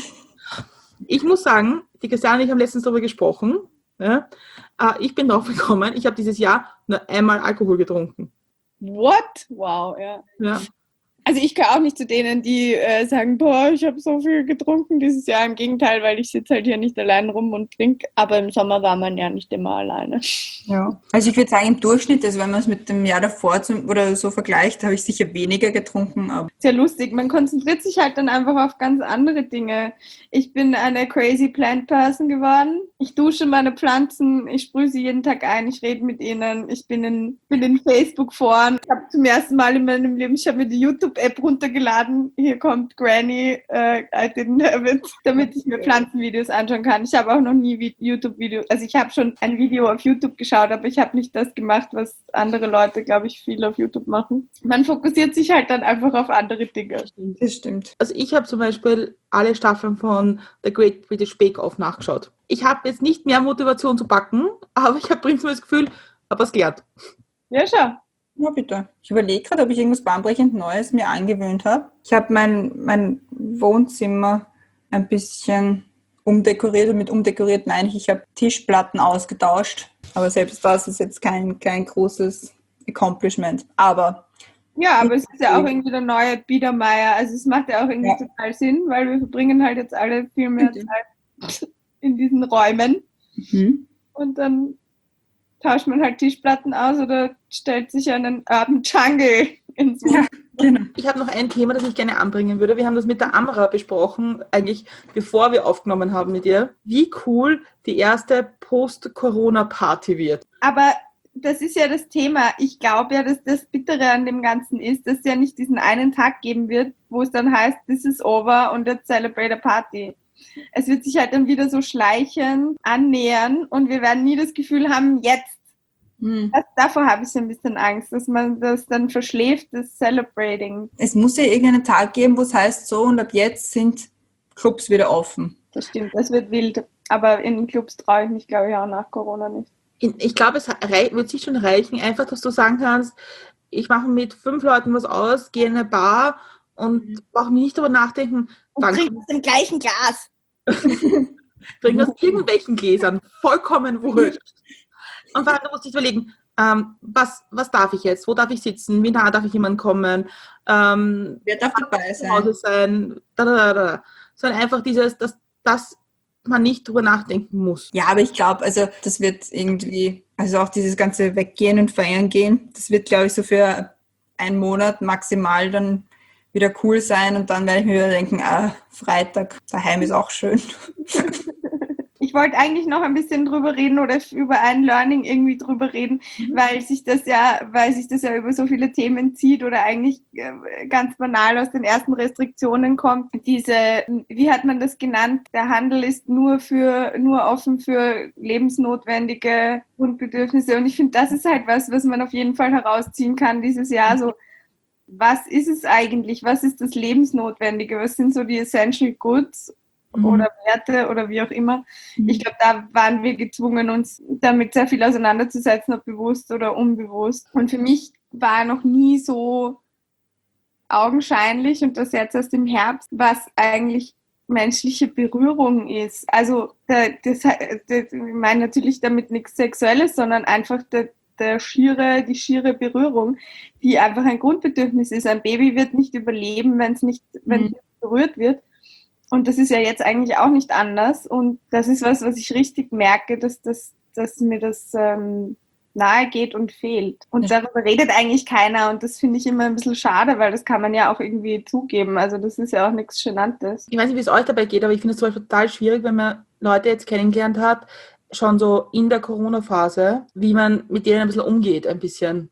Ich muss sagen, die Christiane und ich haben letztens darüber gesprochen. Ja, ich bin drauf gekommen, ich habe dieses Jahr nur einmal Alkohol getrunken. What? Wow, ja. Ja. Also ich gehöre auch nicht zu denen, die sagen, boah, ich habe so viel getrunken dieses Jahr. Im Gegenteil, weil ich sitze halt hier nicht allein rum und trinke. Aber im Sommer war man ja nicht immer alleine. Ja. Also ich würde sagen, im Durchschnitt, also wenn man es mit dem Jahr davor oder so vergleicht, habe ich sicher weniger getrunken. Aber Sehr lustig. Man konzentriert sich halt dann einfach auf ganz andere Dinge. Ich bin eine crazy plant person geworden. Ich dusche meine Pflanzen, ich sprühe sie jeden Tag ein, ich rede mit ihnen, ich bin in Facebook-Foren. Ich habe zum ersten Mal in meinem Leben, ich habe mir die YouTube-App runtergeladen. Hier kommt Granny, I didn't have it, damit ich mir Pflanzenvideos anschauen kann. Ich habe auch noch nie YouTube-Videos, also ich habe schon ein Video auf YouTube geschaut, aber ich habe nicht das gemacht, was andere Leute, glaube ich, viel auf YouTube machen. Man fokussiert sich halt dann einfach auf andere Dinge. das stimmt. Also ich habe zum Beispiel alle Staffeln von The Great British Bake Off nachgeschaut. Ich habe jetzt nicht mehr Motivation zu backen, aber ich habe prinzipiell das Gefühl, habe was gelernt. Ja, schau. Ja, bitte. Ich überlege gerade, ob ich irgendwas bahnbrechend Neues mir angewöhnt habe. Ich habe mein Wohnzimmer ein bisschen umdekoriert. Und mit umdekoriert meine ich habe Tischplatten ausgetauscht. Aber selbst das ist jetzt kein großes Accomplishment. Aber Ja, aber es ist ja auch irgendwie der neue Biedermeier. Also es macht ja auch irgendwie total Sinn, weil wir verbringen halt jetzt alle viel mehr Zeit in diesen Räumen. Und dann tauscht man halt Tischplatten aus oder stellt sich einen Urban Jungle ins Wohnzimmer. genau. Ich habe noch ein Thema, das ich gerne anbringen würde. Wir haben das mit der Amra besprochen, eigentlich bevor wir aufgenommen haben mit ihr. Wie cool die erste Post-Corona-Party wird. Aber das ist ja das Thema. Ich glaube ja, dass das Bittere an dem Ganzen ist, dass es ja nicht diesen einen Tag geben wird, wo es dann heißt, this is over und let's celebrate a party. Es wird sich halt dann wieder so schleichend annähern und wir werden nie das Gefühl haben, jetzt. Davor habe ich so ein bisschen Angst, dass man das dann verschläft, das Celebrating. Es muss ja irgendeinen Tag geben, wo es heißt, so und ab jetzt sind Clubs wieder offen. Das stimmt, das wird wild. Aber in den Clubs traue ich mich, glaube ich, auch nach Corona nicht. Ich glaube, es wird sich schon reichen, einfach, dass du sagen kannst, ich mache mit 5 Leuten was aus, gehe in eine Bar und brauche mir nicht darüber nachdenken, Und trinken aus dem gleichen Glas. trinken aus irgendwelchen Gläsern, vollkommen wurscht. Und vor allem, du musst dich überlegen, was darf ich jetzt? Wo darf ich sitzen? Wie nah darf ich jemandem kommen? Wer darf dabei Zu Hause sein? Sondern einfach dass man nicht drüber nachdenken muss. Ja, aber ich glaube, also das wird irgendwie, also auch dieses ganze Weggehen und Feiern gehen, das wird, glaube ich, so für einen Monat maximal dann wieder cool sein und dann werde ich mir wieder denken, Freitag daheim ist auch schön. Ich wollte eigentlich noch ein bisschen drüber reden oder über ein Learning irgendwie drüber reden, weil sich das ja über so viele Themen zieht oder eigentlich ganz banal aus den ersten Restriktionen kommt. Wie hat man das genannt? Der Handel ist nur offen für lebensnotwendige Grundbedürfnisse und ich finde, das ist halt was man auf jeden Fall herausziehen kann dieses Jahr. So, was ist es eigentlich? Was ist das Lebensnotwendige? Was sind so die Essential Goods? Oder Werte oder wie auch immer. Ich glaube, da waren wir gezwungen, uns damit sehr viel auseinanderzusetzen, ob bewusst oder unbewusst. Und für mich war noch nie so augenscheinlich, und das jetzt erst im Herbst, was eigentlich menschliche Berührung ist. Also ich meine natürlich damit nichts Sexuelles, sondern einfach die schiere Berührung, die einfach ein Grundbedürfnis ist. Ein Baby wird nicht überleben, wenn es nicht berührt wird. Und das ist ja jetzt eigentlich auch nicht anders. Und das ist was ich richtig merke, dass mir das nahe geht und fehlt. Und darüber redet eigentlich keiner. Und das finde ich immer ein bisschen schade, weil das kann man ja auch irgendwie zugeben. Also das ist ja auch nichts Genanntes. Ich weiß nicht, wie es euch dabei geht, aber ich finde es zum Beispiel total schwierig, wenn man Leute jetzt kennengelernt hat, schon so in der Corona-Phase, wie man mit denen ein bisschen umgeht, ein bisschen.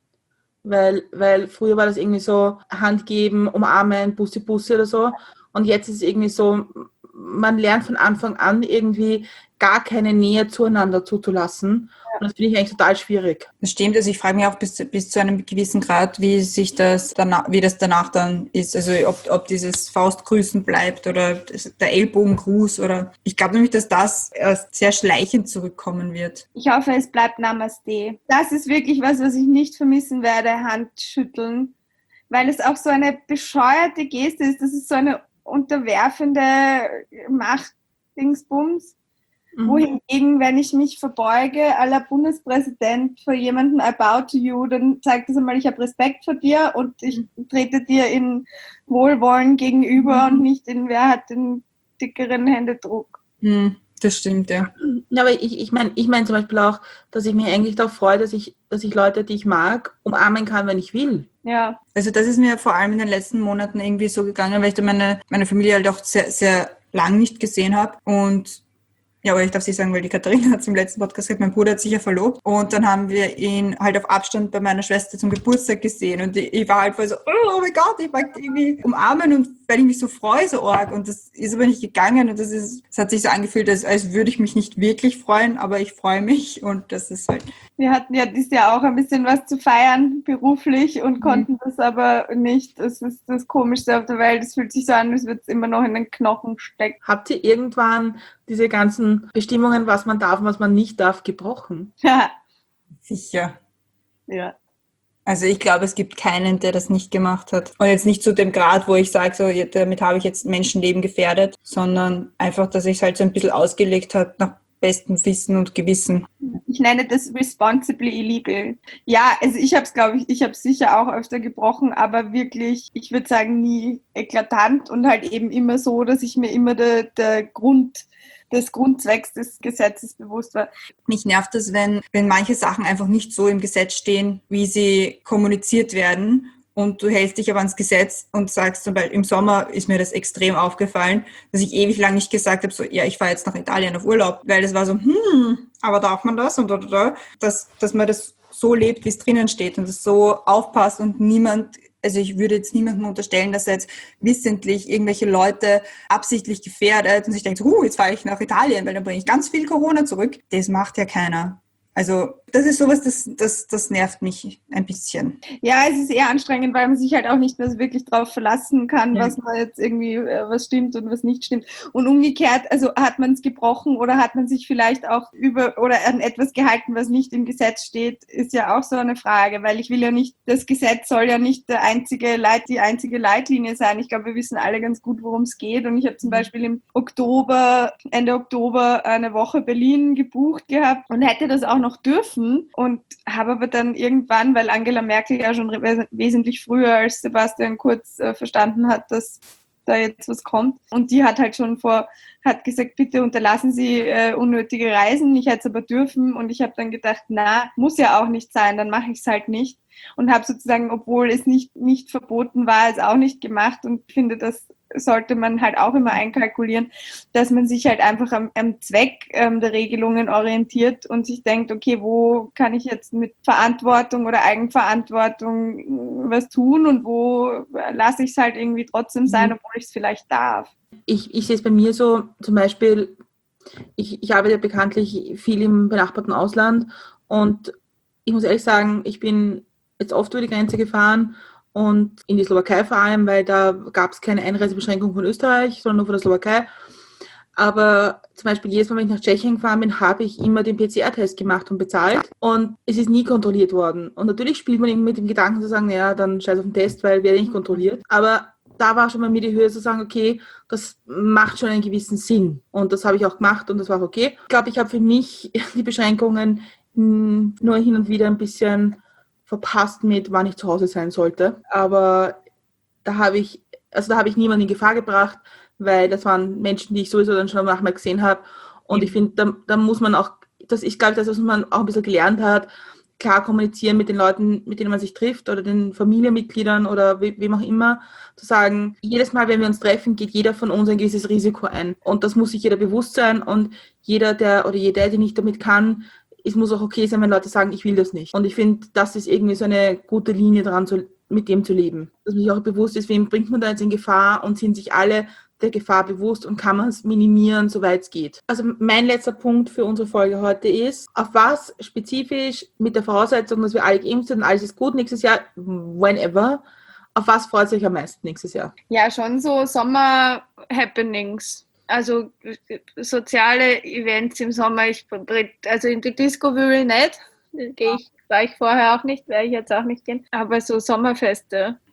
Weil früher war das irgendwie so Hand geben, umarmen, Bussi oder so. Und jetzt ist es irgendwie so, man lernt von Anfang an irgendwie gar keine Nähe zueinander zuzulassen. Und das finde ich eigentlich total schwierig. Das stimmt, also ich frage mich auch bis zu einem gewissen Grad, wie das danach dann ist. Also ob dieses Faustgrüßen bleibt oder der Ellbogengruß oder ich glaube nämlich, dass das erst sehr schleichend zurückkommen wird. Ich hoffe, es bleibt Namaste. Das ist wirklich was ich nicht vermissen werde, Handschütteln, weil es auch so eine bescheuerte Geste ist. Das ist so eine unterwerfende Macht-Dingsbums. Wohingegen, wenn ich mich verbeuge, à la Bundespräsident vor jemandem, I bow to you, dann zeigt das einmal, ich habe Respekt vor dir und ich trete dir in Wohlwollen gegenüber und nicht in, wer hat den dickeren Händedruck. Das stimmt, ja. Ja, aber ich mein zum Beispiel auch, dass ich mich eigentlich darauf freue, dass ich Leute, die ich mag, umarmen kann, wenn ich will. Ja. Also das ist mir vor allem in den letzten Monaten irgendwie so gegangen, weil ich da meine Familie halt auch sehr, sehr lang nicht gesehen habe. Und ja, aber ich darf nicht sagen, weil die Katharina hat es im letzten Podcast gesagt, mein Bruder hat sich ja verlobt. Und dann haben wir ihn halt auf Abstand bei meiner Schwester zum Geburtstag gesehen. Und ich war halt voll so, oh mein Gott, ich mag die irgendwie umarmen und weil ich mich so freue, so arg. Und das ist aber nicht gegangen. Und es hat sich so angefühlt, als würde ich mich nicht wirklich freuen, aber ich freue mich. Und das ist halt... Wir hatten ja dieses Jahr auch ein bisschen was zu feiern, beruflich, und konnten das aber nicht. Das ist das Komischste auf der Welt. Es fühlt sich so an, als würde es immer noch in den Knochen stecken. Habt ihr irgendwann diese ganzen Bestimmungen, was man darf und was man nicht darf, gebrochen? Ja. Sicher. Ja. Also ich glaube, es gibt keinen, der das nicht gemacht hat. Und jetzt nicht zu dem Grad, wo ich sage, so, damit habe ich jetzt Menschenleben gefährdet, sondern einfach, dass ich es halt so ein bisschen ausgelegt habe nach bestem Wissen und Gewissen. Ich nenne das responsibly illegal. Ja, also ich habe es, glaube ich habe es sicher auch öfter gebrochen, aber wirklich, ich würde sagen, nie eklatant und halt eben immer so, dass ich mir immer des Grundzwecks des Gesetzes bewusst war. Mich nervt es, wenn manche Sachen einfach nicht so im Gesetz stehen, wie sie kommuniziert werden. Und du hältst dich aber ans Gesetz und sagst zum Beispiel, im Sommer ist mir das extrem aufgefallen, dass ich ewig lang nicht gesagt habe, so, ja, ich fahre jetzt nach Italien auf Urlaub, weil das war so, aber darf man das? Und dass man das so lebt, wie es drinnen steht und es so aufpasst und niemand, also ich würde jetzt niemandem unterstellen, dass er jetzt wissentlich irgendwelche Leute absichtlich gefährdet und sich denkt, jetzt fahre ich nach Italien, weil dann bringe ich ganz viel Corona zurück. Das macht ja keiner. Also das ist sowas, das nervt mich ein bisschen. Ja, es ist eher anstrengend, weil man sich halt auch nicht mehr so wirklich drauf verlassen kann, was man jetzt irgendwie, was stimmt und was nicht stimmt. Und umgekehrt, also hat man es gebrochen oder hat man sich vielleicht auch an etwas gehalten, was nicht im Gesetz steht, ist ja auch so eine Frage, weil ich will ja nicht, das Gesetz soll ja nicht die einzige Leitlinie sein. Ich glaube, wir wissen alle ganz gut, worum es geht. Und ich habe zum Beispiel Ende Oktober eine Woche Berlin gebucht gehabt und hätte das auch noch dürfen und habe aber dann irgendwann, weil Angela Merkel ja schon wesentlich früher als Sebastian Kurz verstanden hat, dass da jetzt was kommt. Und die hat halt schon hat gesagt, bitte unterlassen Sie unnötige Reisen. Ich hätte es aber dürfen und ich habe dann gedacht, muss ja auch nicht sein, dann mache ich es halt nicht. Und habe sozusagen, obwohl es nicht verboten war, es auch nicht gemacht und finde, das sollte man halt auch immer einkalkulieren, dass man sich halt einfach am Zweck der Regelungen orientiert und sich denkt, okay, wo kann ich jetzt mit Verantwortung oder Eigenverantwortung was tun und wo lasse ich es halt irgendwie trotzdem sein, obwohl ich es vielleicht darf. Ich sehe es bei mir so, zum Beispiel, ich arbeite bekanntlich viel im benachbarten Ausland und ich muss ehrlich sagen, ich bin jetzt oft über die Grenze gefahren und in die Slowakei vor allem, weil da gab es keine Einreisebeschränkung von Österreich, sondern nur von der Slowakei. Aber zum Beispiel jedes Mal, wenn ich nach Tschechien gefahren bin, habe ich immer den PCR-Test gemacht und bezahlt und es ist nie kontrolliert worden. Und natürlich spielt man eben mit dem Gedanken zu sagen, naja, dann scheiß auf den Test, weil werde nicht kontrolliert. Aber da war schon bei mir die Höhe zu sagen, okay, das macht schon einen gewissen Sinn. Und das habe ich auch gemacht und das war okay. Ich glaube, ich habe für mich die Beschränkungen nur hin und wieder ein bisschen verpasst mit, wann ich zu Hause sein sollte. Aber da habe ich niemanden in Gefahr gebracht, weil das waren Menschen, die ich sowieso dann schon manchmal gesehen habe. Und ich finde, da muss man auch, das ist, glaube ich, das, was man auch ein bisschen gelernt hat, klar kommunizieren mit den Leuten, mit denen man sich trifft oder den Familienmitgliedern oder wem auch immer, zu sagen, jedes Mal, wenn wir uns treffen, geht jeder von uns ein gewisses Risiko ein. Und das muss sich jeder bewusst sein und jeder, die nicht damit kann, es muss auch okay sein, wenn Leute sagen, ich will das nicht. Und ich finde, das ist irgendwie so eine gute Linie dran, mit dem zu leben. Dass man sich auch bewusst ist, wen bringt man da jetzt in Gefahr und sind sich alle der Gefahr bewusst und kann man es minimieren, soweit es geht. Also mein letzter Punkt für unsere Folge heute ist, auf was spezifisch mit der Voraussetzung, dass wir alle geimpft sind und alles ist gut nächstes Jahr, whenever, auf was freut sich am meisten nächstes Jahr? Ja, schon so Sommer-Happenings. Also soziale Events im Sommer. Also in die Disco will ich nicht. War ich vorher auch nicht, werde ich jetzt auch nicht gehen. Aber so Sommerfeste.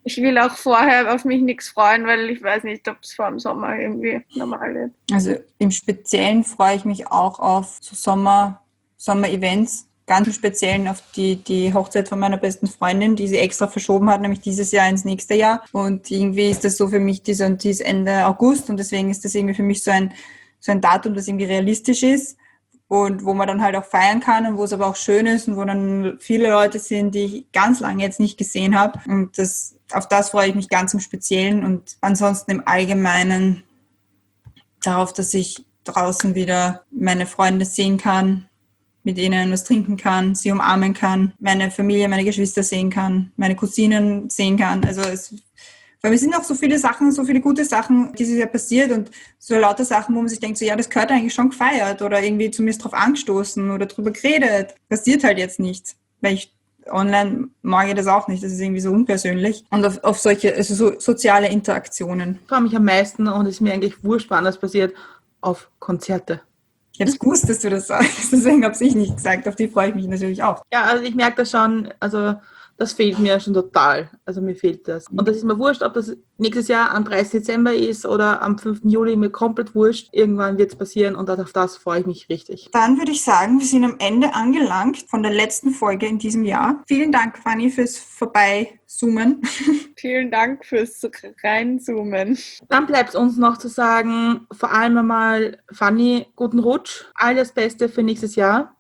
Ich will auch vorher auf mich nichts freuen, weil ich weiß nicht, ob es vor dem Sommer irgendwie normal wird. Also im Speziellen freue ich mich auch auf so Sommer-Events. Ganz im Speziellen auf die Hochzeit von meiner besten Freundin, die sie extra verschoben hat, nämlich dieses Jahr ins nächste Jahr. Und irgendwie ist das so für mich, die ist Ende August und deswegen ist das irgendwie für mich so ein Datum, das irgendwie realistisch ist und wo man dann halt auch feiern kann und wo es aber auch schön ist und wo dann viele Leute sind, die ich ganz lange jetzt nicht gesehen habe. Und auf das freue ich mich ganz im Speziellen und ansonsten im Allgemeinen darauf, dass ich draußen wieder meine Freunde sehen kann, mit ihnen was trinken kann, sie umarmen kann, meine Familie, meine Geschwister sehen kann, meine Cousinen sehen kann. Also weil es sind auch so viele Sachen, so viele gute Sachen dieses Jahr passiert und so lauter Sachen, wo man sich denkt, so ja, das gehört eigentlich schon gefeiert oder irgendwie zumindest drauf angestoßen oder drüber geredet. Passiert halt jetzt nichts, weil online mag ich das auch nicht, das ist irgendwie so unpersönlich. Und auf solche, also so soziale Interaktionen. Ich freue mich am meisten und es ist mir eigentlich wurscht, wann das passiert, auf Konzerte. Ich habe es gewusst, dass du das sagst, deswegen habe ich nicht gesagt. Auf die freue ich mich natürlich auch. Ja, also ich merke das schon, also das fehlt mir schon total. Also mir fehlt das. Und das ist mir wurscht, ob das nächstes Jahr am 30. Dezember ist oder am 5. Juli, mir komplett wurscht. Irgendwann wird es passieren und auf das freue ich mich richtig. Dann würde ich sagen, wir sind am Ende angelangt von der letzten Folge in diesem Jahr. Vielen Dank, Fanny, fürs Vorbeizoomen. Vielen Dank fürs Reinzoomen. Dann bleibt uns noch zu sagen, vor allem einmal, Fanny, guten Rutsch. Alles Beste für nächstes Jahr.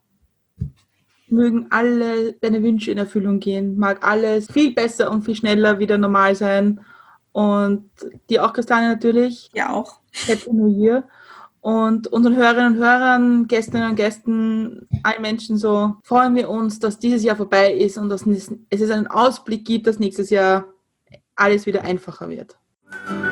Mögen alle deine Wünsche in Erfüllung gehen. Mag alles viel besser und viel schneller wieder normal sein. Und dir auch, Christiane, natürlich. Ja, auch. Happy New Year. Und unseren Hörerinnen und Hörern, Gästinnen und Gästen, allen Menschen so, freuen wir uns, dass dieses Jahr vorbei ist und dass es einen Ausblick gibt, dass nächstes Jahr alles wieder einfacher wird.